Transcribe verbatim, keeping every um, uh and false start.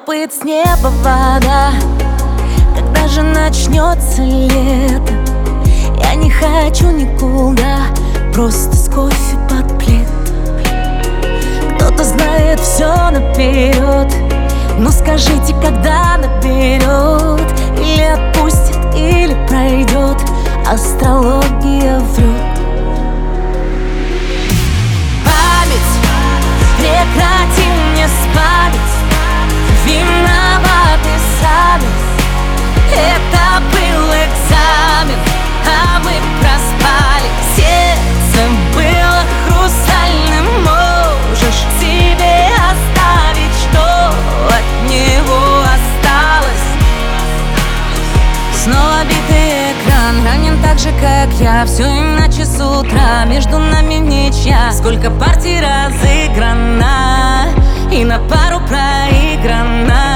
капает с неба вода. Когда же начнется лето? Я не хочу никуда, просто с кофе под плед. Кто-то знает все наперед, но скажите, когда наберет? Или отпустит, или пройдет. Астрология врет. Память, прекрати мне спамить. Виноваты сами. Это был экзамен, а мы проспали. Сердце было хрустальным. Можешь себе оставить, что от него осталось. Снова битый экран, ранен так же, как я. Все иначе с утра, между нами ничья. Сколько партий разыграно и на пару проиграно.